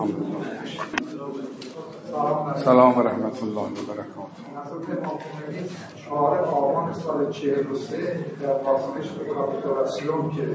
سلام و رحمت الله و برکاته. شعار آبان سال 43 در واسطش به کاپیتولاسیون که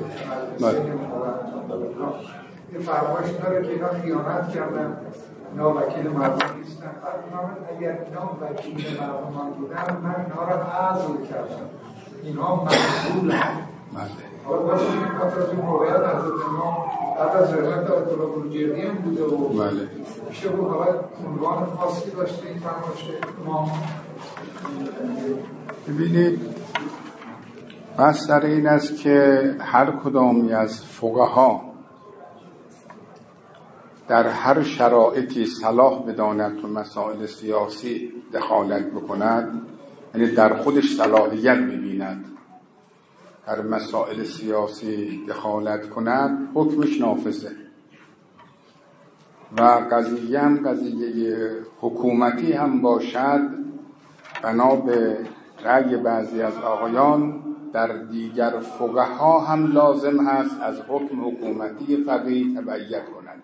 یه فرمایش داره که اینا خیانت کردن، اینا وکیل مردم نیستن. اگر اینا وکیل مردمان بودن من اینا را عزل کردم، اینا مسئولن. حالا باشه این کافر از این موقعیت حضرت امام بعد از رحمت آیت الله بروجردی هم بوده و میشه بود حالا عنوان خاصی داشته این فرمایش امام. ببینید بس در این است که هر کدامی از فقها در هر شرایطی صلاح بداند و مسائل سیاسی دخالت بکند، یعنی در خودش صلاحیت ببیند در مسائل سیاسی دخالت کند، حکمش نافذه. و قضیه هم قضیه حکومتی هم باشد، بنا به رأی بعضی از آقایان در دیگر فقها هم لازم هست از حکم حکومتی فقیه تبعیت کنند،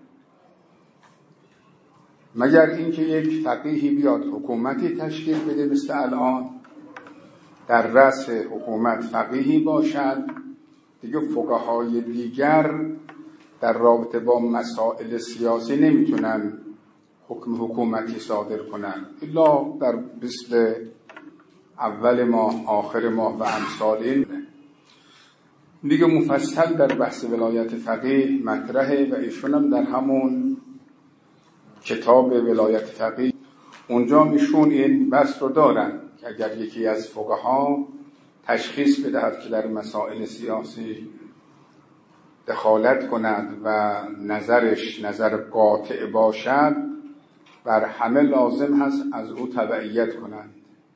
مگر اینکه یک فقیهی بیاد حکومتی تشکیل بده مثل الان در رأس حکومت فقیهی باشد، دیگه فقهای دیگر در رابطه با مسائل سیاسی نمیتونن حکم حکومتی صادر کنن الا در مثل اول ماه، آخر ماه و امثال این. دیگه مفصل در بحث ولایت فقیه مطرحه و ایشون هم در همون کتاب ولایت فقیه اونجا میشون این بحث رو دارن که اگر یکی از فقها تشخیص بدهد که در مسائل سیاسی دخالت کند و نظرش نظر قاطع باشد، بر همه لازم هست از او تبعیت کنند.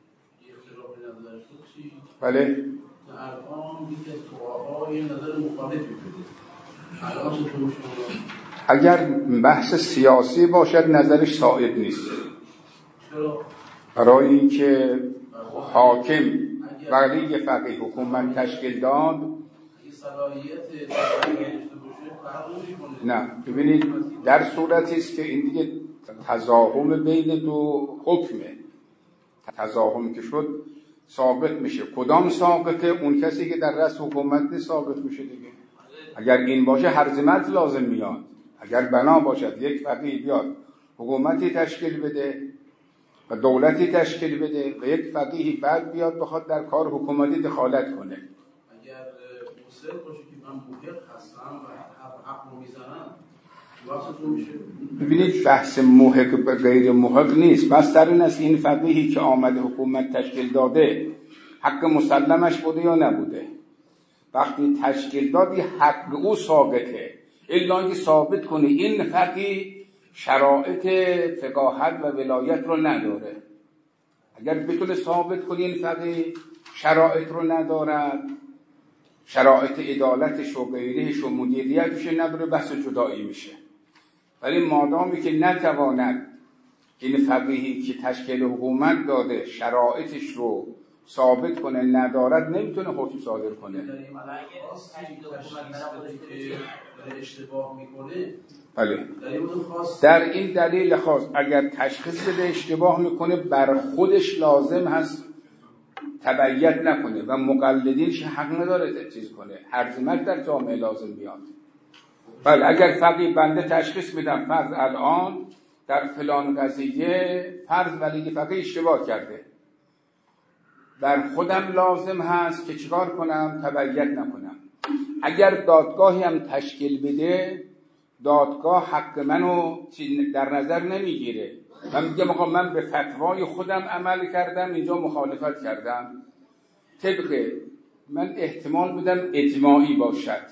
بله؟ الان یکی از فقها یه نظر مخالفی بده. اگر بحث سیاسی باشد نظرش ساعد نیست، برای اینکه حاکم ولی فقیه حکومت تشکیل داد. نه ببینید در صورتی است که این دیگه تضاهم بین دو حکمه، تضاهم که شد ثابت میشه. کدام ثابته؟ اون کسی که در رأس حکومت ثابت میشه دیگه. اگر این باشه هرزمت لازم میاد. اگر بنا باشد یک فقیه بیاد حکومتی تشکیل بده و دولتی تشکیل بده و یک فقیهی بعد بیاد بخواد در کار حکومتی دخالت کنه، اگر مصر باشه که من محق هستم و حق رو میزنم واسطون میشه. ببینید بحث محق و غیر محق نیست، بس در این است این فقیهی که آمده حکومت تشکیل داده حق مسلمش بوده یا نبوده. وقتی تشکیل دادی حق او ثابته، الا اینکه ثابت کنه این فقیه شرایط فقاهت و ولایت رو نداره. اگر بتونه ثابت کنه این فقیه شرایط رو ندارد، شرایط عدالتش و غیرهش و مدیریتش نداره، بحث جدایی میشه. ولی مادامی که نتواند این فقیهی که تشکیل حکومت داده شرایطش رو ثابت کنه ندارد، نمیتونه حکم صادر کنه. اشتباه میکنه. بله. در این دلیل خاص اگر تشخیص بده اشتباه میکنه، بر خودش لازم هست تبعیت نکنه و مقلدینش حق نداره چیز کنه، هرزمت در جامعه لازم بیاد. بله اگر فقیه بنده تشخیص بدم فرض الان در فلان قضیه فرض ولی فقیه اشتباه کرده، بر خودم لازم هست که چیکار کنم؟ تبعیت نکنم. اگر دادگاهی هم تشکیل بده، دادگاه حق منو در نظر نمیگیره. من میگم آقا من به فتوای خودم عمل کردم، اینجا مخالفت کردم، طبق من احتمال بدم اجماعی باشد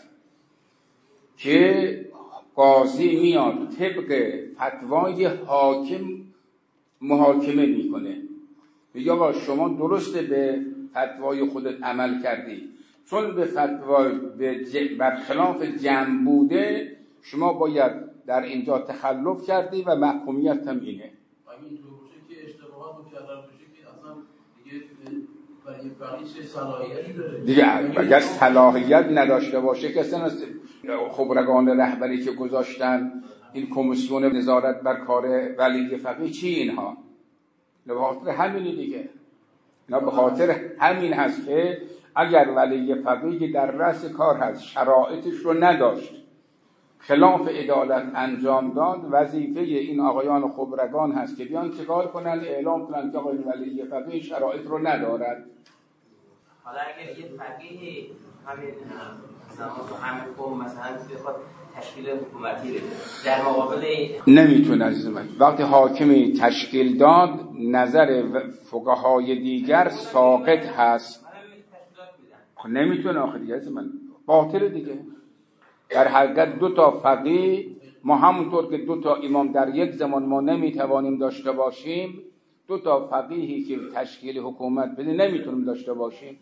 که قاضی میاد طبق فتوای حاکم محاکمه میکنه، میگه آقا شما درسته به فتوای خودت عمل کردی، چون به فتوای برخلاف جمع بوده شما باید در اینجا تخلف کردی و محکومیت هم اینه. این طور باشه که اشتباهات مکرر بشه که اصلا دیگه برای فقیه صلاحیتی داره دیگه. اگر صلاحیت نداشته باشه که اصلا خبرگان رهبری که گذاشتن این کمیسیون نظارت بر کار ولی فقیه چی اینها؟ به خاطر همینی دیگه. اینا به خاطر همین هست که اگر ولی فقیه در رأس کار هست شرایطش رو نداشت، خلاف عدالت انجام داد، وظیفه این آقایان خبرگان هست که بیان چیکار کنن؟ اعلام کنن که آقای ولی فقیه شرایط رو ندارد. حالا اگر یه فقیه همین زمان همین قوم مثلا بخواد تشکیل حکومتی بده در مقابل نمیتونه عزیز من. وقتی حاکمی تشکیل داد نظر فقهای دیگر ساقط هست. نمیتونه آخه دیگه عزیز من، باطل دیگه. در حقیقت دو تا فقیه، ما همونطور که دو تا امام در یک زمان ما نمیتوانیم داشته باشیم، دو تا فقیهی که تشکیل حکومت بده نمیتونیم داشته باشیم.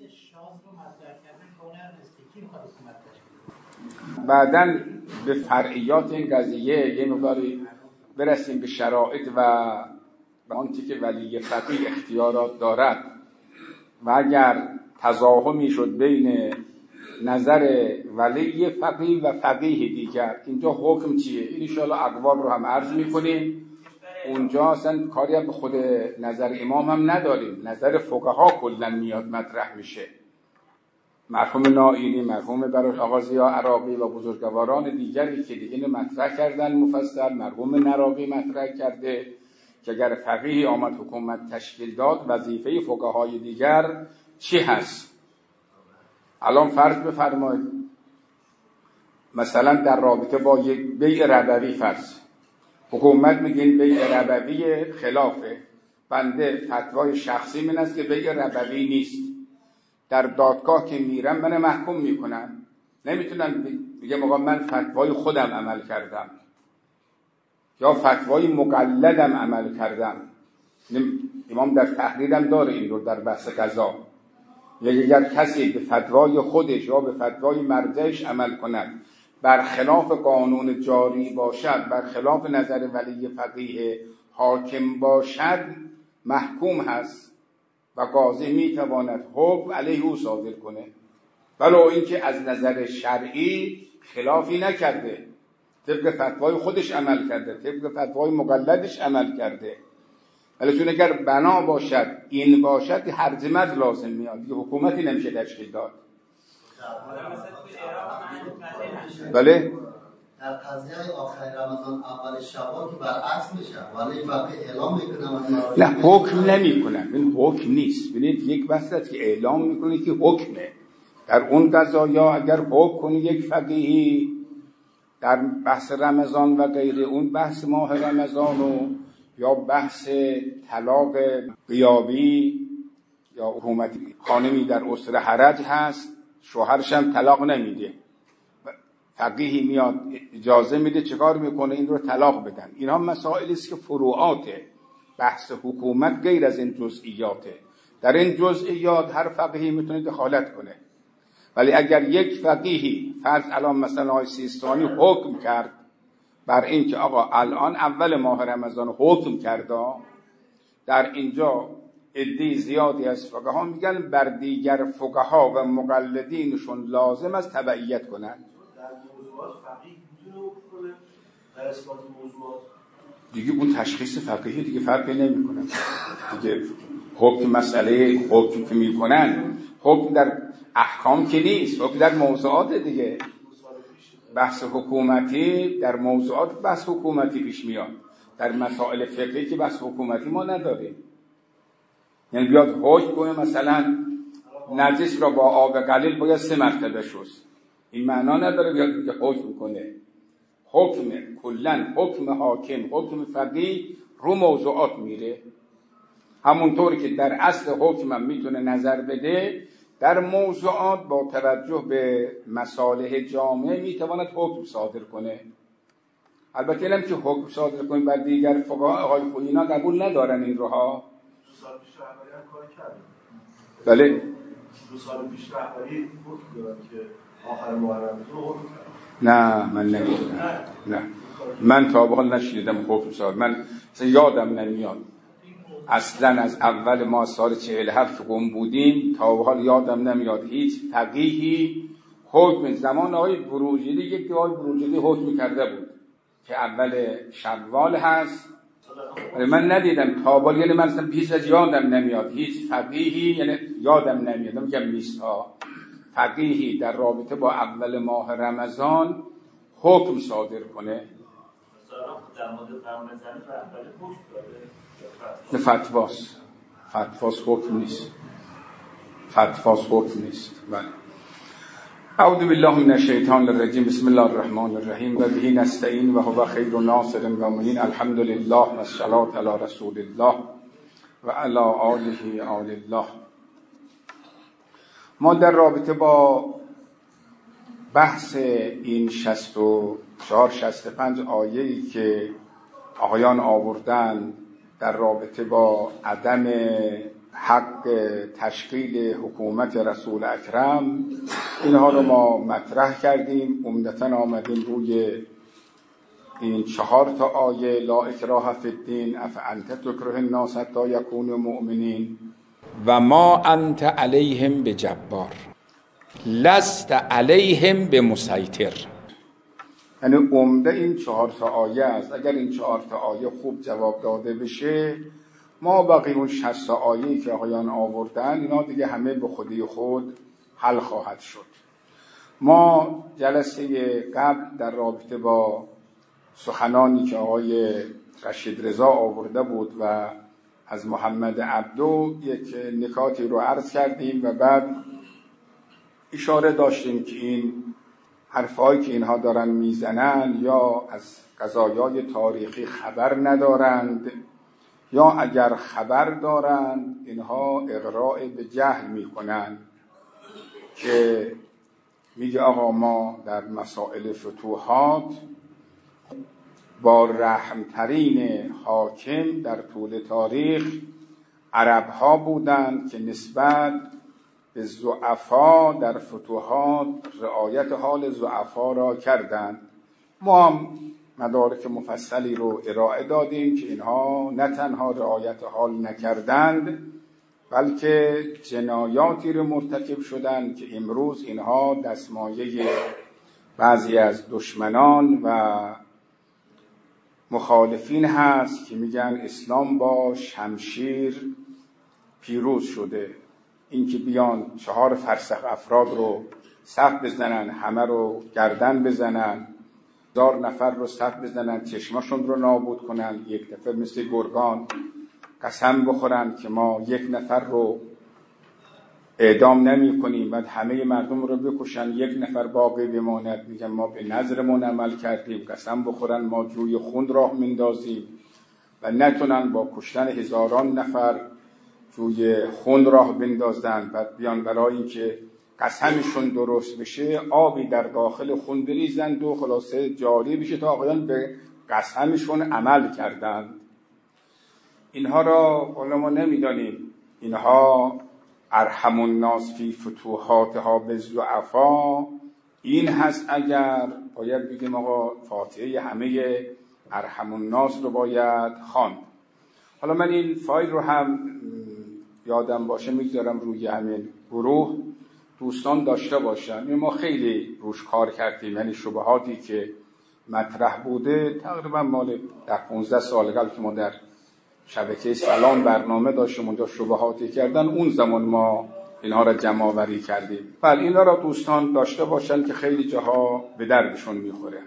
بعداً به فرعیات این قضیه یه مقداری برسیم به شرایط و به آنچه که ولی فقیه اختیارات دارد و اگر تضاهمی شد بین نظر ولی فقیه و فقیه دیگر، اینجا حکم چیه؟ ان شاءالله اقوال رو هم عرض میکنیم. اونجا اصلا کاری به خود نظر امام هم نداریم، نظر فقها کلا میاد مطرح میشه. مرحوم نائینی، مرحوم برای آقا ضیا عراقی و بزرگواران دیگری که دیگه اینو مطرح کردن مفصل، مرحوم نراقی مطرح کرده که اگر فقیه آمد حکومت تشکیل داد وظیفه فقهای دیگر چی هست. الان فرض بفرمایید مثلا در رابطه با یک بیع ربوی فرض، حکومت میگین بیع ربوی خلافه، بنده فتوای شخصی من است که بیع ربوی نیست، در دادگاه که میرم من محکوم میکنن، نمیتونن بگم آقا من فتوای خودم عمل کردم یا فتوای مقلدم عمل کردم. امام در تحریرم داره این رو در بحث قضا، اگر کسی به فتوای خودش یا به فتوای مرجعش عمل کند برخلاف قانون جاری باشد، برخلاف نظر ولی فقیه حاکم باشد، محکوم هست و قاضی میتواند حکم علیه او صادر کنه، ولو اینکه از نظر شرعی خلافی نکرده، طبق فتوای خودش عمل کرده، طبق فتوای مقلدش عمل کرده. ولی چون اگر بنا باشد این باشد هرزمت لازم میاد، یه حکومتی نمیشه تشکیل داد. بله در قضیه آخر رمضان اول شوال که برعکس میشه، ولی فقیه اعلام میکنه نه حکم نمیکنه، این حکم نیست. ببینید یک بحث است که اعلام میکنه که حکمه. در اون قضایا اگر حکم کنه یک فقیهی در بحث رمضان و غیره، اون بحث ماه رمضان و یا بحث طلاق غیابی یا حکومتی، خانمی در اسره حرج هست شوهرش هم طلاق نمیده، فقیهی میاد اجازه میده، چکار میکنه؟ این رو طلاق بدن. اینها مسائلی است که فروعاته، بحث حکومت غیر از این جزئیاته. در این جزئیات هر فقیهی میتونه دخالت کنه. ولی اگر یک فقیهی فرض الان مثلا آقای سیستانی حکم کرد بر این که آقا الان اول ماه رمضان حکم کرده، در اینجا عده زیادی از فقها میگن بر دیگر فقها و مقلدینشون لازم است تبعیت کنند. دیگه اون تشخیص فقیهی دیگه فرقی نمیکنه دیگه. حکم مسئله حکم که میکنن حکم در احکام که نیست، حکم در موضوعات دیگه. بحث حکومتی در موضوعات بحث حکومتی پیش میاد، در مسائل فقهی که بحث حکومتی ما نداریم. یعنی بیاد حکم کنه مثلا نجس را با آب قلیل باید 3 مرتبه شست، این معنا نداره بیاد که حکم کنه. حکم کلن حکم حاکم، حکم فقیه رو موضوعات میره. همونطور که در اصل حکم هم میتونه نظر بده، در موضوعات با توجه به مصالح جامعه میتواند حکم صادر کنه. البته اینم که حکم صادر کنه بر دیگر فقها، آقای خویینا قبول ندارن این روها. 2 سال پیش رهبری هم کار کرد. بله 2 سال پیش رهبری حکم دادن که آخر محرم رو حکم کرد. نه من نمیدونم، نه من تا به حال نشنیدم حکم صادر، من یادم نمیاد اصلا از اول ما سال 47 قم بودیم تا به حال یادم نمیاد هیچ فقیهی حکم. زمان آقای بروجردی یک آقای بروجردی حکم کرده بود که اول شوال هست. من ندیدم تابال، یعنی من اصلا پیش از یادم نمیاد هیچ فقیهی، یعنی یادم نمیاد، میگم نیست ها، فقیهی در رابطه با اول ماه رمضان حکم صادر کنه. در مورد رمضان رهبری حکم داده؟ فتواست، حکم نیست. فتواست حکم نیست. بله. اعوذ بالله من الشیطان الرجیم. بسم الله الرحمن الرحیم. و به نستعین و هو خیر ناصر و معین. الحمد لله و الصلاة علی رسول الله و علی آله آل الله. ما در رابطه با بحث این 64-65 آیه‌ای که آقایان آوردن در رابطه با عدم حق تشکیل حکومت رسول اکرم، اینها رو ما مطرح کردیم. عمدتاً آمدیم روی این 4 آیه: لا اکراه فی الدین افانت تکره الناس حتی یکونوا مؤمنین و ما انت علیهم بجبار لست علیهم بمسیطر. یعنی عمده این 4 آیه است. اگر این 4 آیه خوب جواب داده بشه، ما باقی اون 60 آیه‌ای که آقایان آوردن اینا دیگه همه به خودی خود حل خواهد شد. ما جلسه قبل در رابطه با سخنانی که آقای رشید رضا آورده بود و از محمد عبدو یک نکاتی رو عرض کردیم و بعد اشاره داشتیم که این حرفایی که اینها دارن میزنن یا از قضایای تاریخی خبر ندارند، یا اگر خبر دارند اینها اغراء به جهل میکنن که میگه آقا ما در مسائل فتوحات با رحمترین حاکم در طول تاریخ عربها بودند که نسبت به ضعفا در فتوحات رعایت حال ضعفا را کردند. ما هم مدارک مفصلی رو ارائه دادیم که اینها نه تنها رعایت حال نکردند، بلکه جنایاتی رو مرتکب شدند که امروز اینها دستمایه بعضی از دشمنان و مخالفین هست که میگن اسلام با شمشیر پیروز شده. اینکه بیان 4 فرسخ افراد رو صف بزنن، همه رو گردن بزنن، 1000 نفر رو صف بزنن، چشماشون رو نابود کنن، یک دفعه مثل گرگان قسم بخورن که ما 1 نفر رو اعدام نمی کنیم، بعد همه مردم رو بکشن، 1 نفر باقی بماند، میگن ما به نظرمون عمل کردیم، قسم بخورن ما جوی خون راه مندازیم و نتونن با کشتن هزاران نفر جوی خون راه بندازن. بعد بیان برای اینکه قسمشون درست بشه آبی در داخل خون بریزند و خلاصه جاری بشه تا آقایان به قسمشون عمل کردند. اینها را ما نمیدانیم اینها ارحم الناس فی فتوحاتها بالضعفا این هست. اگر باید بگیم آقا فاتحه همه ارحم الناس رو باید خواند. حالا من این فایل رو هم یادم باشه میگذارم روی همین گروه، دوستان داشته باشن. ما خیلی روش کار کردیم، یعنی شبهاتی که مطرح بوده تقریبا مال 15 سال قبل که ما در شبکه سلام برنامه داشتیم اونجا شبهاتی کردن، اون زمان ما اینها را جمع آوری کردیم. بله اینا را دوستان داشته باشن که خیلی جاها به دردشون میخوره.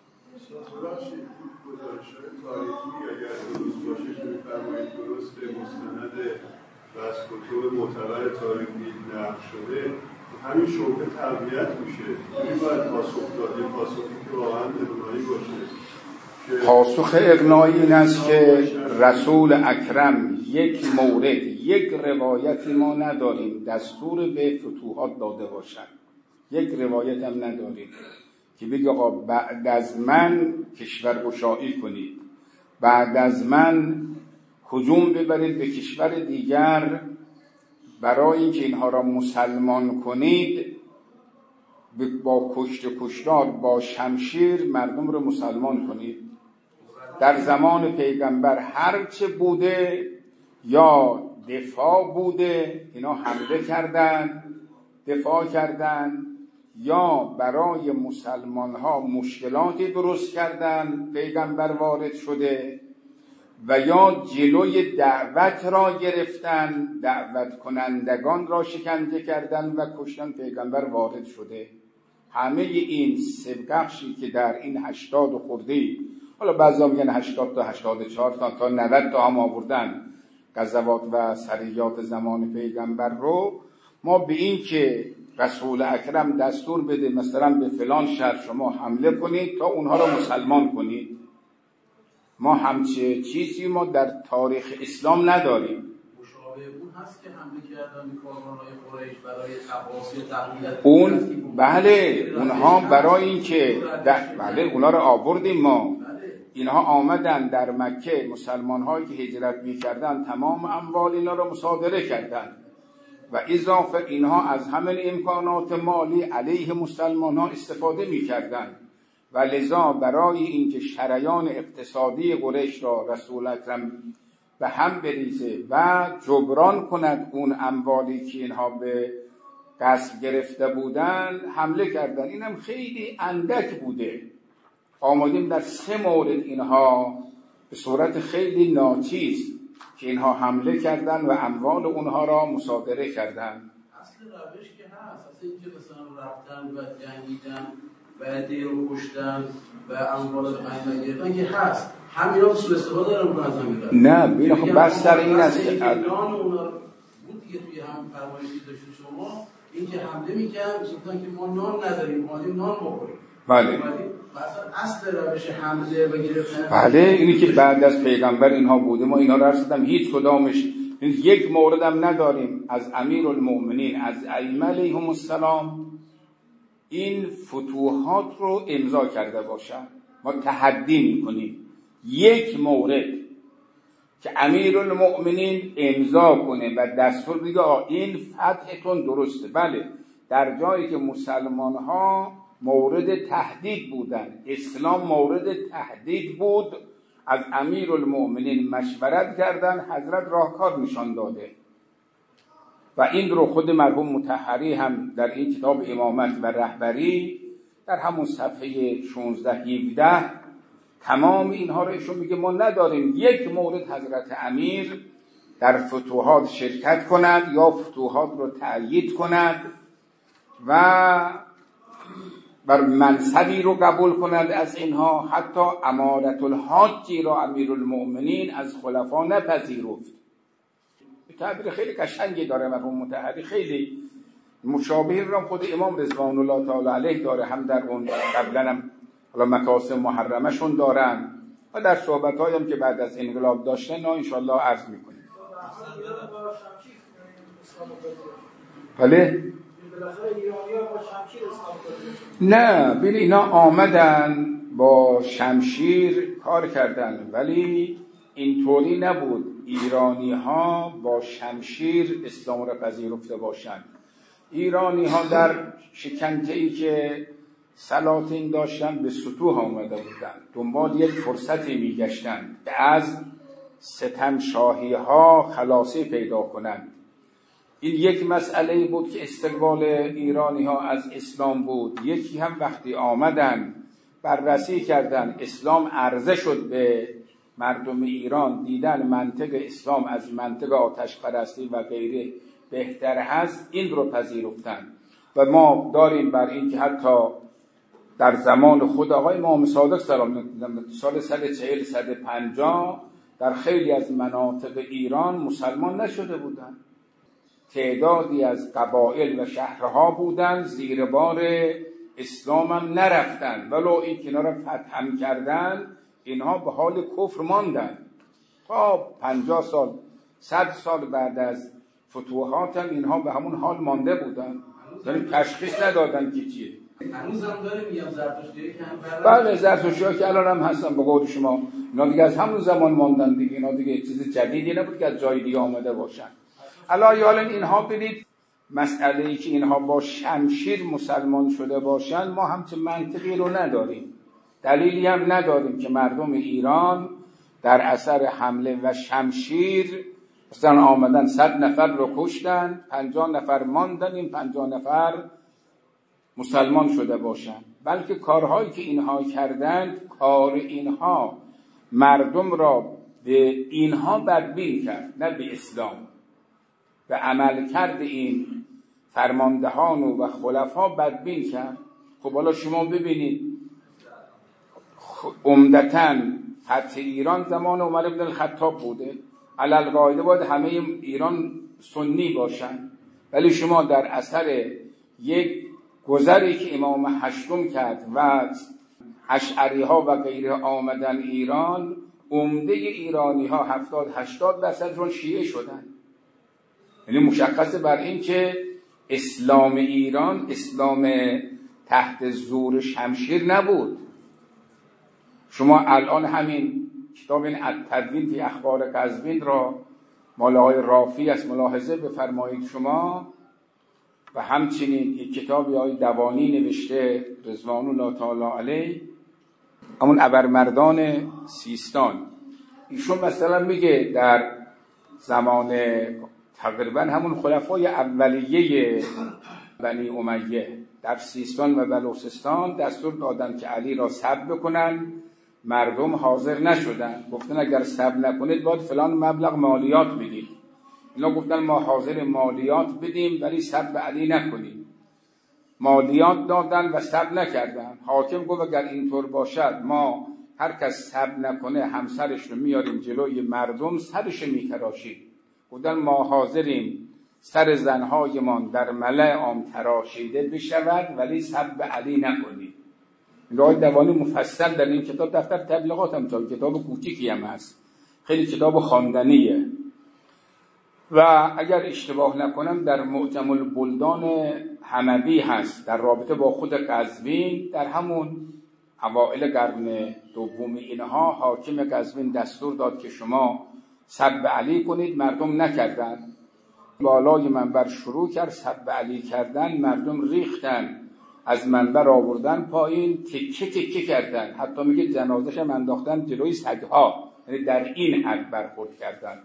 درسته مستند و از کتب معتبر تاریخی نقل شده، همین شبهه تقویت میشه. این باید پاسخ داد، یه پاسخی که واقعا اقناعی باشه. پاسخ اقناعی این است که رسول اکرم یک مورد، یک روایتی ما نداریم دستور به فتوحات داده باشد. یک روایت هم نداریم که بگه آقا بعد از من کشورگشایی کنید، بعد از من هجوم ببرید به کشور دیگر برای اینکه اینها را مسلمان کنید، با کشت و کشتار با شمشیر مردم را مسلمان کنید. در زمان پیغمبر هرچه بوده یا دفاع بوده، اینا حمله کردن، دفاع کردن، یا برای مسلمان ها مشکلاتی درست کردن پیغمبر وارد شده و یا جلوی دعوت را گرفتن، دعوت کنندگان را شکنجه کردن و کشتن پیغمبر وارد شده. همه این سه بخشی که در این 80 خورده‌ای، حالا بعضا میگن 80 تا 84 تا 90 تا هم آوردن غزوات و سریات زمان پیغمبر رو، ما به این که رسول اکرم دستور بده مثلا به فلان شهر شما حمله کنید تا اونها را مسلمان کنید، ما همچه چیزی ما در تاریخ اسلام نداریم. مشابه اون هست که حمله کردن به کاروان‌های قریش برای تقاضی تقویت اون بله، اونها برای این که بله اونها رو آوردیم ما. اینها آمدن در مکه، مسلمان هایی که هجرت می کردن تمام اموال اینا رو مصادره کردن و اضافه اینها از همین امکانات مالی علیه مسلمان ها استفاده می کردن و لذا برای اینکه شریان اقتصادی قریش را رسول اکرم به هم بریزه و جبران کند اون اموالی که اینها به غصب گرفته بودن حمله کردن. اینم خیلی اندک بوده. آمدیم در 3 مورد اینها به صورت خیلی ناچیز که اینها حمله کردن و اموال اونها را مصادره کردن. اصل روش که هست، اصل این که مثلا رفتن و جنگیدن و دیر رو کشتن و اموال رو غنیمت گرفتن که هست، همینا سوء استفاده دارن میکنن از همین روش. نه ببین خب بس سر این است که نان اونا بود دیگه توی هم فرمایشی داشتید شما، این که حمله میکنن گفتن که ما نان نداریم، اومدیم نان بخوریم. بله اصل روش حمله و گرفتن بله اینی که بعد از پیغمبر اینها بوده. ما اینا رو رسیدم هیچ کدامش یک موردم نداریم از امیرالمؤمنین از ائمه علیهم السلام این فتوحات رو امضا کرده باشن. ما تحدی میکنیم یک مورد که امیرالمؤمنین امضا کنه و دستور بگه این فتحتون درسته. بله در جایی که مسلمان ها مورد تهدید بودن، اسلام مورد تهدید بود، از امیرالمؤمنین مشورت کردن، حضرت راهکار نشان داده و این رو خود مرحوم مطهری هم در این کتاب امامت و رهبری در همون صفحه 16-17 تمام اینها رو ایشون میگه ما نداریم یک مورد حضرت امیر در فتوحات شرکت کند یا فتوحات رو تأیید کند و بر منصبی رو قبول کند از اینها. حتی امارت الحاجی را امیرالمؤمنین از خلفا نپذیرفت. تعبیر خیلی قشنگی داره مرحوم مطهری، خیلی مشابه را خود امام رضوان الله تعالی علیه داره، هم در اون قبلا هم حالا مکاسب محرمه شون دارن و در صحبت‌هایی هم که بعد از انقلاب داشتن ان شاءالله عرض می‌کنیم. بله نه ببین اینا آمدن با شمشیر کار کردن ولی اینطوری نبود ایرانی ها با شمشیر اسلام را پذیرفته باشند. ایرانی ها در شکنجه‌ای که سلاطین داشتن به سطوح آمده بودند، دنبال یک فرصتی میگشتند که از ستم شاهی ها خلاصی پیدا کنند. این یک مسئله بود که استقبال ایرانی ها از اسلام بود. یکی هم وقتی آمدن بررسی کردن اسلام عرضه شد به مردم ایران، دیدن منطق اسلام از منطق آتش پرستی و غیره بهتر هست، این رو پذیرفتن. و ما داریم بر این که حتی در زمان خود آقای امام صادق سلام سال 140-150 در خیلی از مناطق ایران مسلمان نشده بودند. تعدادی از قبایل و شهرها بودند زیر بار اسلام هم نرفتن، ولو این که اینا را فتح کردن اینها به حال کفر ماندن تا 50 سال 100 سال بعد از فتوحات هم اینها به همون حال مانده بودن، یعنی تشخیص ندادن که چیه. هنوز هم داریم میگم زرتشتیه که هم بله زرتشتی‌ها که الان هم هستن به قول شما، اینا دیگه از همون زمان ماندن دیگه، اینا دیگه چیز جدیدی نبود که از جای دیگه آمده باشن. الان اینها برید مسئله‌ای که اینها با شمشیر مسلمان شده باشن، ما همچه منطقی رو نداریم، دلیلی هم نداریم که مردم ایران در اثر حمله و شمشیر مثلا آمدن 100 نفر رو کشتن، 50 نفر ماندن، این 50 نفر مسلمان شده باشند، بلکه کارهایی که اینها کردند، کار اینها مردم را به اینها بدبین کرد، نه به اسلام. به عمل کرد این فرماندهان و خلفا بدبین کرد. خب حالا شما ببینید عمدتاً فتح ایران زمان عمر بن الخطاب بوده، علل قاعده باید همه ایران سنی باشن، ولی شما در اثر یک گذری که امام هشتم کرد و اشعری ها و غیره آمدن ایران، عمده ایرانی ها 70-80% شیعه شدن. یعنی مشخص بر این که اسلام ایران اسلام تحت زور شمشیر نبود. شما الان همین کتاب التدوین فی اخبار قزوین را مال آقای رافی از ملاحظه بفرمایید شما، و همچنین یک کتابی آقای دوانی نوشته رضوان الله تعالی علیه، همون ابرمردان سیستان. ایشون مثلا میگه در زمان تقریبا همون خلفای اولیه بنی امیه در سیستان و بلوچستان دستور دادن که علی را سب بکنن، مردم حاضر نشدن، گفتن اگر سب نکنید باید فلان مبلغ مالیات بدید. اینا گفتن ما حاضر مالیات بدیم ولی سب علی نکنیم. مالیات دادن و سب نکردن. حاکم گفت اگر اینطور باشد ما هر کس سب نکنه همسرش رو میاریم جلوی مردم سرش میتراشیم. گفتن ما حاضریم سر زنهایمان در ملأ عام تراشیده بشود ولی سب علی نکنیم. راه دوانی مفصل در این کتاب، دفتر تبلیغات هم تا کتاب کوچیکی هم هست، خیلی کتاب خواندنیه. و اگر اشتباه نکنم در معجم البلدان حموی هست در رابطه با خود قزوین، در همون اوائل قرن دوم اینها حاکم قزوین دستور داد که شما سب علی کنید، مردم نکردن. بالای منبر شروع کرد سب علی کردن، مردم ریختن، از منبر آوردن پایین، تکه تکه کردن، حتی میگه جنازش هم انداختن جلوی سگها، یعنی در این حد برخورد کردن.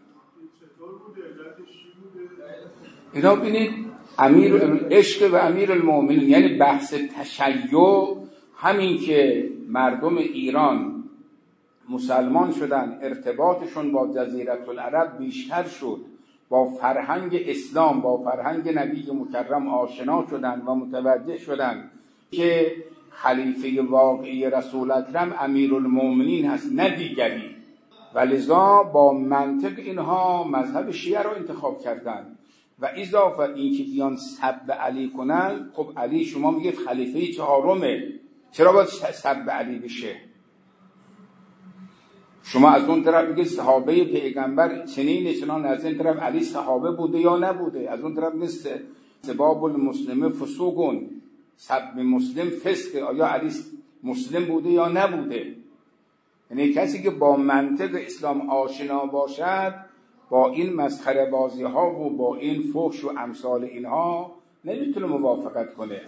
اینا بینید امیر عشق و امیر المؤمنین، یعنی بحث تشیع، همین که مردم ایران مسلمان شدن، ارتباطشون با جزیره العرب بیشتر شد، با فرهنگ اسلام، با فرهنگ نبی مکرم آشنا شدن و متوجه شدن که خلیفه واقعی رسول اکرم امیرالمومنین هست نه دیگری، ولذا با منطق اینها مذهب شیعه رو انتخاب کردن. و اضافه این که بیان سب علی کنن، خب علی شما میگید خلیفه چهارمه، چرا باید سب علی بشه؟ شما از اون طرف میگید صحابه پیغمبر چنین چنان، از این طرف علی صحابه بوده یا نبوده، از اون طرف نیست سباب المسلم فسوقون، سب مسلم فسق، آیا علی مسلم بوده یا نبوده؟ یعنی کسی که با منطق اسلام آشنا باشد با این مسخره بازی ها و با این فحش و امثال اینها نمیتونه موافقت کنه.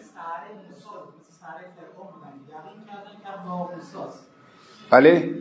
بله؟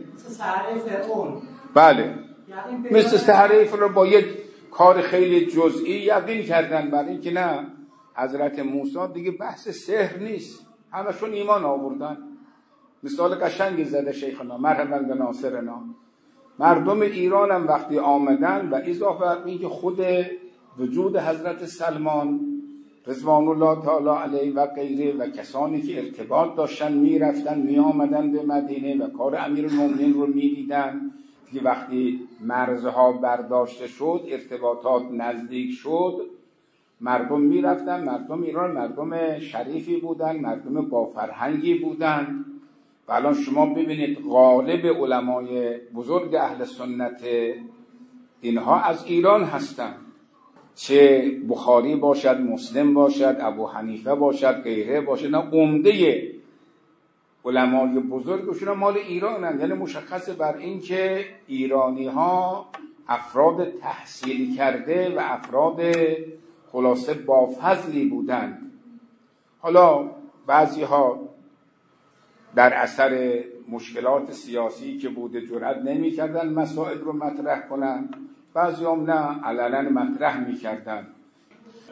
بله، مثل سحره فرعون با یک کار خیلی جزئی یقین کردن بر این که نه حضرت موسی دیگه بحث سحر نیست، همشون ایمان آوردن. مثال قشنگی زده شیخنا، مرحبا به ناصرنا. مردم ایران هم وقتی آمدن و اضافه بر این که خود وجود حضرت سلمان رضوان الله تعالی علیه و غیره و کسانی که ارتباط داشتن میرفتن میآمدن به مدینه و کار امیرالمومنین رو میدیدن که وقتی مرزها برداشته شد، ارتباطات نزدیک شد، مردم میرفتن. مردم ایران مردم شریفی بودن، مردم با فرهنگی بودن. و الان شما ببینید غالب علمای بزرگ اهل سنت اینها از ایران هستن، چه بخاری باشد، مسلم باشد، ابو حنیفه باشد، غیره باشد، نه عمده علمای بزرگشون مال ایرانن. یعنی مشخص بر این که ایرانی ها افراد تحصیل کرده و افراد خلاصه با فضلی بودن. حالا بعضی ها در اثر مشکلات سیاسی که بوده جرأت نمی کردن مسائل رو مطرح کنن، بعضی هم نه علنا مطرح می کردن.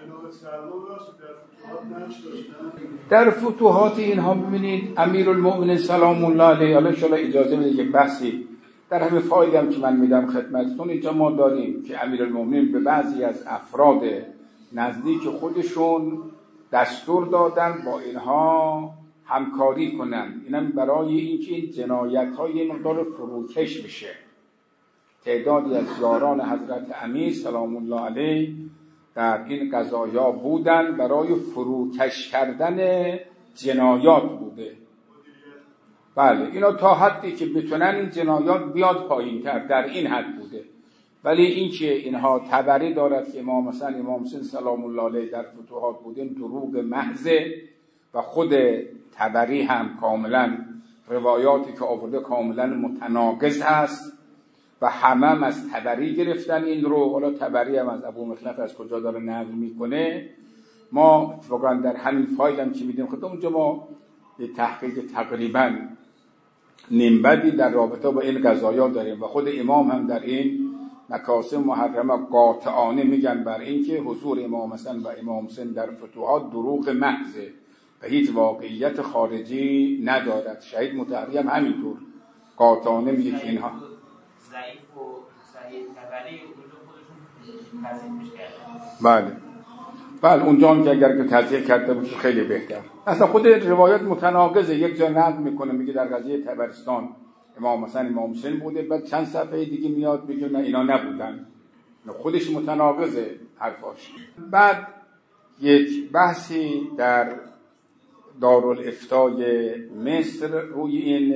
در فتوحات اینها ببینید امیرالمؤمنین سلام الله علیه، حالا ان شاء الله اجازه بدید یک بحثی در همین فایلی هم که من میدم خدمتتون، اینجا ما داریم که امیرالمؤمنین به بعضی از افراد نزدیک خودشون دستور دادن با اینها همکاری کنن، اینم برای اینکه این جنایت‌های مقدار فروکش بشه. تعدادی از یاران حضرت امیر سلام الله علیه در این قضایا بودن، برای فروکش کردن جنایات بوده. بله اینا تا حدی که بتونن این جنایات بیاد پایین تر در این حد بوده. ولی این که اینها تبری دارد که امام حسین سلام الله علیه در فتوحات بودن دروغ محضه و خود تبری هم کاملا روایاتی که آورده کاملا متناقض هست و همه از تبری گرفتن این رو. حالا تبری هم از ابو مخلف از کجا داره نقل میکنه، ما واقعا در همین فایل هم که میدیم خود اونجا ما به تحقیق تقریبا نمبدی در رابطه با این قضایا داریم و خود امام هم در این مکاسب محرمه قاطعانه میگن بر این که حضور امام حسن و امام حسین در فتوحات دروغ محضه و هیچ واقعیت خارجی ندارد. شهید مطهری هم همینطور قاطعانه میگه که اینها ضعیف و صحیح تبری اونجا خودشون تصحیح می‌کردن. بله اونجا هم که اگر که تصحیح کرده باشه خیلی بهتر. اصلا خود روایت متناقضه، یک جا نقل میکنه میگه در قضیه تبرستان امام حسن امام حسین بوده، بعد چند صفحه دیگه میاد میگه نه اینا نبودن، خودش متناقضه حرفاش. بعد یک بحثی در دارالافتای مصر روی این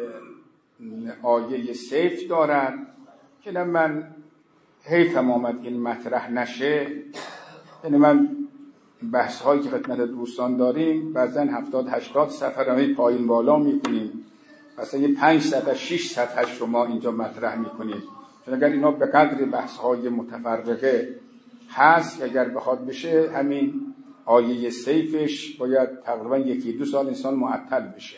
آیه سیف دارد که من حیفم آمد این مطرح نشه. یعنی من بحث هایی که خدمت دوستان داریم بعضن 70-80 صفحه رو پایین بالا میکنیم، مثلا یه 5 صفحه 6 صفحه شما اینجا مطرح میکنیم، چون اگر اینا به قدر بحث های متفرقه هست اگر بخواد بشه همین آیه سیفش باید تقریبا 1-2 سال انسان معطل بشه.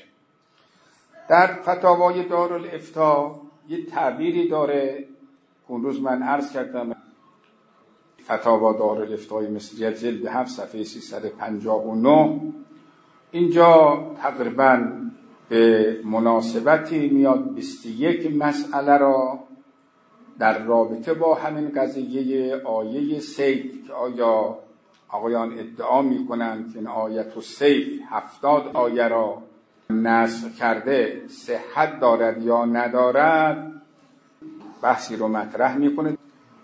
در فتاوای دارالافتاء یه تعبیری داره، اون روز من عرض کردم فتاوا دارالافتای مصریه جلد 7 صفحه 359. اینجا تقریبا به مناسبتی میاد 21 مسئله را در رابطه با همین قضیه آیه سیف که آیا آقایان ادعا میکنند که این آیت السیف 70 آیه را نسخ کرده صحت دارد یا ندارد، بحثی رو مطرح میکنه.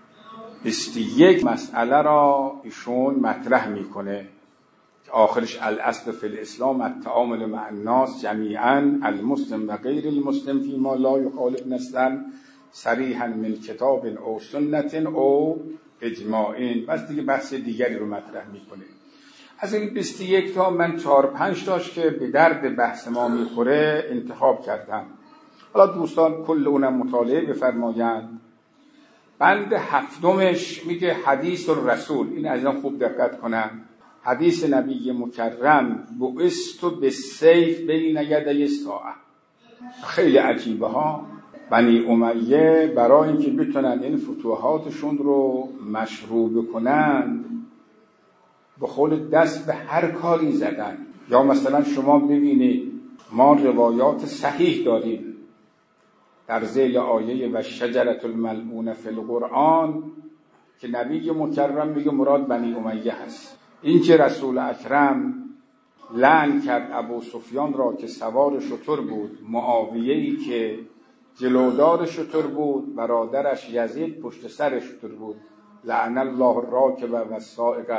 21 مسئله را ایشون مطرح میکنه که آخرش الاصل فی الاسلام التعامل مع الناس جمیعا المسلم و غیر المسلم فیما لا یخالف نصا صریحا من کتاب او سنت او اجماع. بس دیگه بحث دیگری رو مطرح میکنه. از این 21 تا من 4-5 تاش که به درد بحث ما میخوره انتخاب کردم. حالا دوستان کل اونم مطالعه بفرمایند. بند 7 میگه حدیث الرسول، این از این خوب دقت کنن. حدیث نبی مکرم بعثت بالسیف بین یدی الساعه. خیلی عجیبه ها. بنی امیه برای اینکه بتونن این فتوحاتشون رو مشروع بکنن به خود دست به هر کاری زدن. یا مثلا شما ببینید ما روایات صحیح داریم در ذیل آیه و شجرة الملعونه فی القرآن که نبی مکرم میگه مراد بنی امیه هست. این که رسول اکرم لعن کرد ابو سفیان را که سوار شتر بود، معاویه‌ای که جلودار شتر بود، برادرش یزید پشت سر شتر بود، لعن الله الراکب و السائق.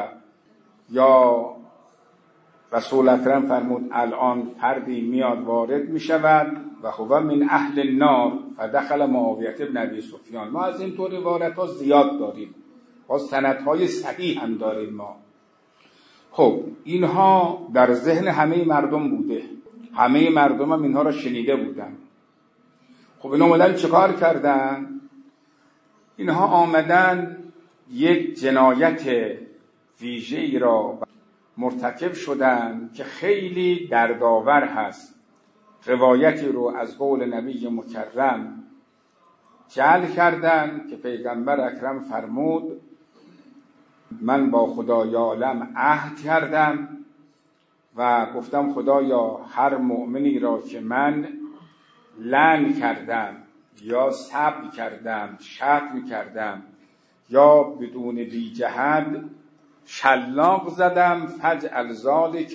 یا رسول اکرم فرمود الان فردی میاد وارد میشود و هو من اهل النار فدخل معاویه ابن ابی سفیان. ما از این طور روایت‌ها زیاد داریم، باز سندهای صحیح هم داریم ما. خب اینها در ذهن همه مردم بوده، همه مردم هم اینها را شنیده بودن. خب اینا اومدن چیکار کردن؟ اینها آمدن یک جنایت ویژه‌ای را مرتکب شدن که خیلی دردآور هست. روایتی رو از قول نبی مکرم جعل کردن که پیغمبر اکرم فرمود من با خدای عالم عهد کردم و گفتم خدایا هر مؤمنی را که من لعن کردم یا سب کردم، شتم کردم یا بدون بی جهت شلاق زدم، فاجعل ذلک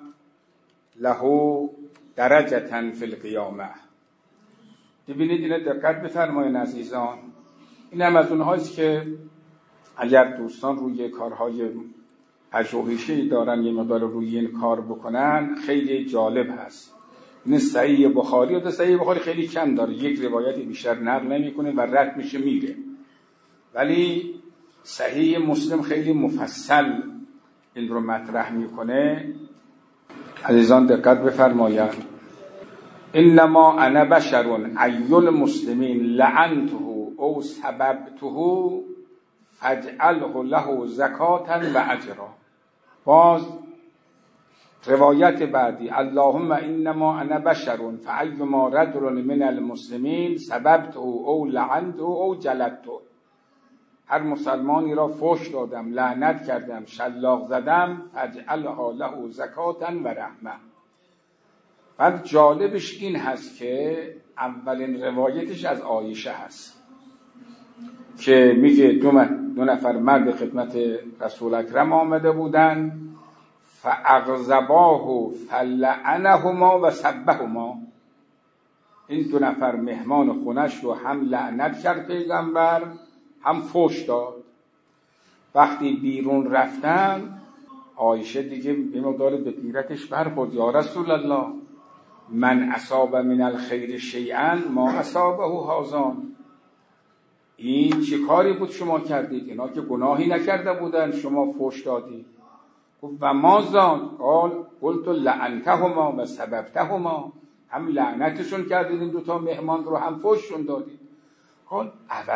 له درجة فی القیامه. ببینید اینو دقت بفرمایید عزیزان، این هم از اونهاییست که اگر دوستان روی کارهای پژوهشی دارن یه مقدار روی این کار بکنن خیلی جالب هست. این صحیح بخاری و صحیح بخاری خیلی کم داره، یک روایتی بیشتر نقل نمیکنه و رد میشه میره، ولی صحیح مسلم خیلی مفصل این رو مطرح میکنه. عزیزان دقت بفرمایید، انما انا بشر ای المسلمین لعنته او سببته فاجعله له زکاة و اجرا. باز روایت بعدی، اللهم انما انا بشر فایما رجل من المسلمین سببته او لعنته او جلدته. هر مسلمانی را فحش دادم، لعنت کردم، شلاق زدم، فاجعلها له زکاة و رحمه. بعد جالبش این هست که اولین روایتش از عایشه هست که میگه دو نفر مرد خدمت رسول اکرم آمده بودن، فاغضباه فلعنهما و سبهما. این دو نفر مهمان خونش رو هم لعنت کرد پیغمبر، هم فحش داد. وقتی بیرون رفتن عایشه دیگه به مقدار به غیرتش برخورد، یا رسول الله من اصاب من الخیر شیئا ما اصابه هذان. این چه کاری بود شما کردید؟ اینا که گناهی نکرده بودن شما فحش دادید. گفت و ما زان؟ قال قلت لعنتهما و سببتهما. هم لعنتشون کردید این دوتا مهمان رو، هم فحششون دادید. قال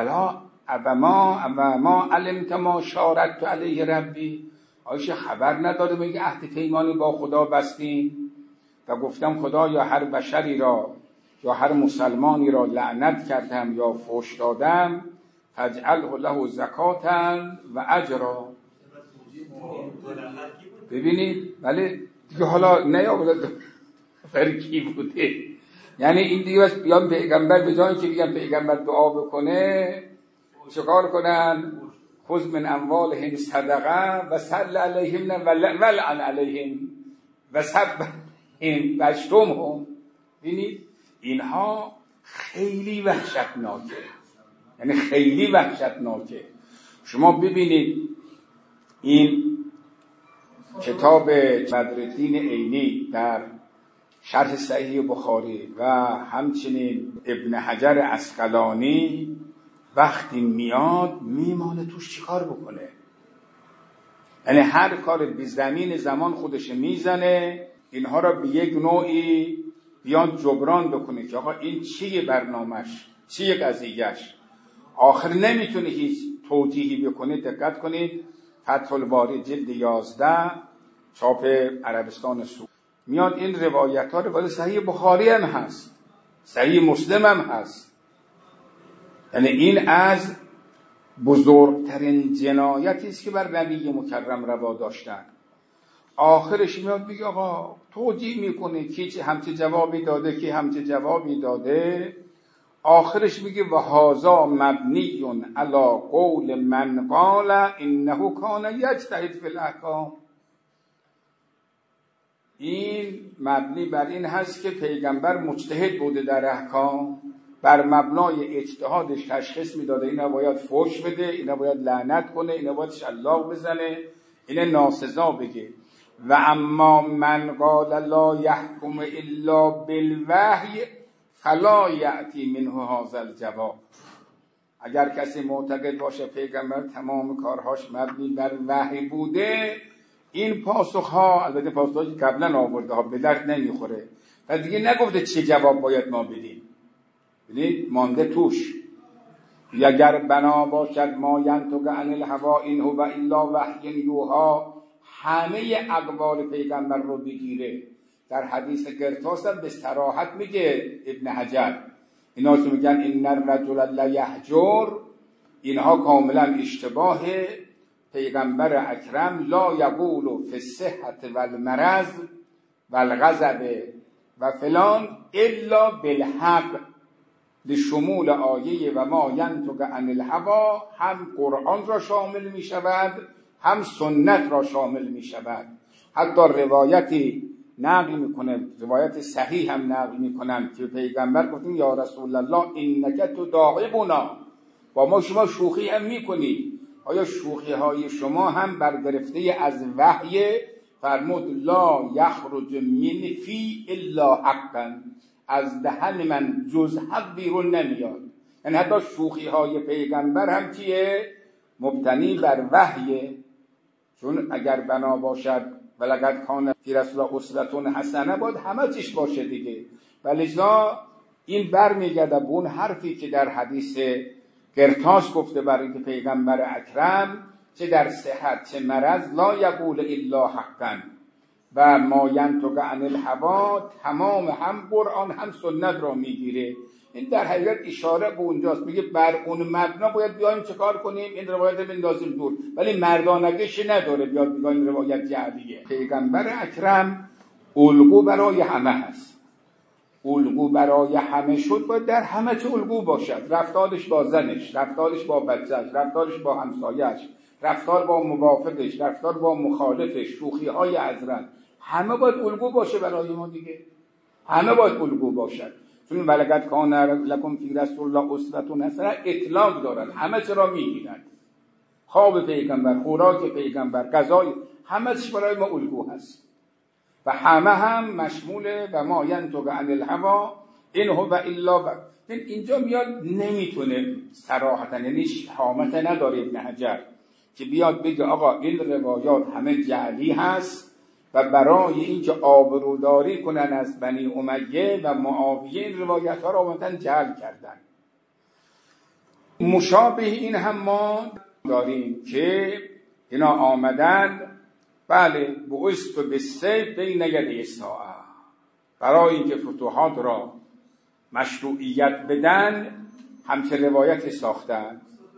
ما علمت ما شارطت علیه ربی. آیشه خبر نداره میگه عهد پیمانی با خدا بستیم و گفتم خدا یا هر بشری را یا هر مسلمانی را لعنت کردم یا فحش دادم، فاجعله له زکاة و اجرا. ببینید ولی دیگه حالا نیامده فرقی بوده، یعنی این دیگه بس بیان پیغمبر به جای که بیان پیغمبر دعا بکنه چکار کنن؟ خذ من اموالهم صدقه و صل علیهم و لعن علیهم و سبهم و اشتمهم. ببینید اینها خیلی وحشتناکه، یعنی خیلی وحشتناکه. شما ببینید این کتاب بدرالدین عینی در شرح صحیح بخاری و همچنین ابن حجر عسقلانی وقتی میاد میمانه توش چیکار بکنه، یعنی هر کار بی زمین زمان خودش میزنه اینها را به یک نوعی بیان جبران بکنه که آقا این چیه برنامهش، چیه قضیهش. آخر نمیتونه هیچ توجیهی بکنه. دقت کنید فتح الباری جلد 11 چاپ عربستان سعودی میاد این روایت ها روایت صحیح بخاری هم هست، صحیح مسلم هم هست. یعنی این از بزرگترین جنایتی است که بر نبی مکرم روا داشتن. آخرش میاد میگه آقا توجیه میکنه که همچه جوابی داده که همچه جوابی داده. آخرش میگه و هذا مبنی علی قول من قال انه کان یجتهد فی الاحکام. این مبنی بر این هست که پیغمبر مجتهد بوده در احکام، بر مبنای اجتهادش تشخیص میداده اینا باید فحش بده، اینا باید لعنت کنه، اینا باید شلاق بزنه، اینا ناسزا بگه. و اما من قال لا یحکم الا بالوحی فلا یأتی منه هذا الجواب. اگر کسی معتقد باشه پیغمبر تمام کارهاش مبنی بر وحی بوده، این پاسخها البته پاسخهایی که قبلا آورده ها به درد نمیخوره و دیگه نگفته چه جواب باید ما بدیم. ببینید مانده توش. اگر بنا باشد ما ینطق عن الهوا این هو الا وحی یوحی، همه اقوال پیغمبر رو بگیره. در حدیث قرطاس هم به صراحت میگه ابن حجر، اینا که میگن ان الرجل لا یهجر، اینها کاملا اشتباهه پیغمبر اکرم لا یقول فی الصحة والمرض والغضب و فلان الا بالحق لشمول آیه و ما ینطق عن الهوی هم قرآن را شامل می شود هم سنت را شامل می شود. حتی روایتی نقل میکنه، روایت صحیح هم نقل میکنن که پیغمبر گفتن یا رسول الله انک تداعبنا، با ما شما شوخی هم میکنی، آیا شوخی های شما هم برگرفته از وحی؟ فرمود لا یخرج من فی الا حقا، از دهن من جز حق بیرون نمیاد. یعنی حتی شوخی های پیغمبر هم چیه؟ مبتنی بر وحیه. چون اگر بنا باشد ولقد کان فی رسول الله اسوة حسنه باید همه چیش باشه دیگه. ولذا این برمیگرده به اون حرفی که در حدیث قرطاس گفته برای که پیغمبر اکرم چه در صحت چه مرض لا یقول الا حقا و ما ینطق عن الهوی، تمام هم قرآن هم سنت را میگیره. این در حقیقت اشاره به اونجاست، میگه بر اون مبنا باید بیایم چه کار کنیم، این روایت بندازیم دور، ولی مردانگیش نداره بیاد بگه این روایت جعلیه. پیغمبر اکرم الگو برای همه هست. الگو برای همه شد باید در همه چه الگو باشد. رفتارش با زنش، رفتارش با بچهش، رفتارش با همسایه‌اش، رفتار با موافقش، رفتار با مخالفش، شوخی های حضرت، همه باید الگو باشه برای ما دیگه. همه باید الگو باشد. چون ولقد کان لکم فی رسول الله اسوة حسنه اطلاق دارن، همه چرا میگیرن، خواب پیغمبر، خوراک پیغمبر، غذای، همه چیز برای ما الگو هست و همه هم مشمول و ما ینطق عن الهوی این هو الا اینجا میاد نمیتونه صراحتا، یعنی شهامت نداره ابن حجر که بیاد بگه آقا این روایات همه جعلی هست و برای اینکه آبروداری کنن از بنی امیه و معاویه این روایت ها را آمدن جعل کردن. مشابه این هم ما داریم که اینا آمدن بله بعثت بالسیف بین یدی الساعه، برای اینکه فتوحات را مشروعیت بدن همچه روایت ساختن.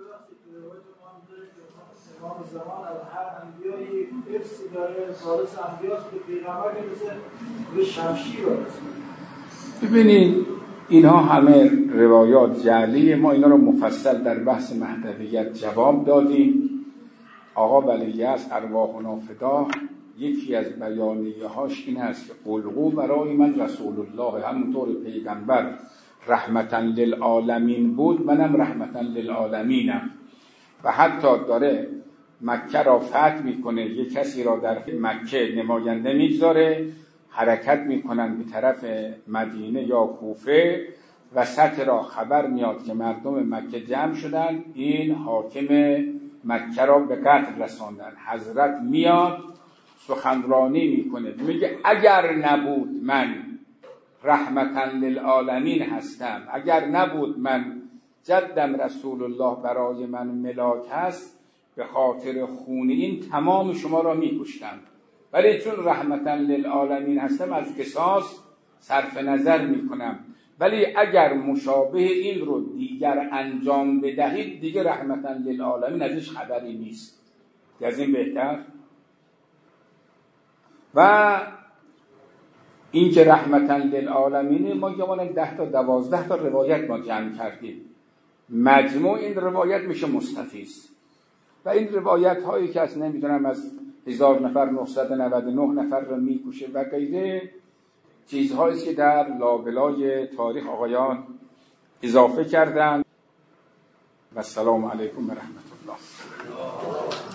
امام زمان از هر انبیایی ارثی داره، وارث انبیاست، به پیغمبر میرسه به شمشیر رسید. ببینید اینها همه روایات جعلی، ما اینا رو مفصل در بحث مهدویت جواب دادیم. آقا ولیعصر ارواحنا فدا یکی از بیانیه هاش این هست که الگو برای من رسول الله، همونطور پیغمبر رحمتا للعالمین بود، منم رحمتا للعالمینم. و حتی داره مکه را فتح میکنه، یک کسی را در مکه نماینده میگذاره، حرکت میکنن به طرف مدینه یا کوفه، وسط را خبر میاد که مردم مکه جمع شدن، این حاکم مکه را به قتل رساندن. حضرت میاد سخنرانی میکنه، میگه اگر نبود من رحمتا للعالمین هستم، اگر نبود من جدم رسول الله برای من ملاک هست، به خاطر خون این تمام شما را میکشتم، ولی چون رحمتا للعالمین هستم از قصاص صرف نظر میکنم، ولی اگر مشابه این رو دیگر انجام بدهید دیگه رحمتا للعالمین ازش خبری نیست. از این بهتر. و این که رحمتا للعالمین ما یه 10 تا 12 تا روایت ما جمع کردیم، مجموع این روایت میشه مستفیض. و این روایت هایی که از نمیدونم از 1000 نفر 999 نفر رو میکشه و غیره چیزهایی که در لابلای تاریخ آقایان اضافه کردن. و السلام علیکم و رحمت الله.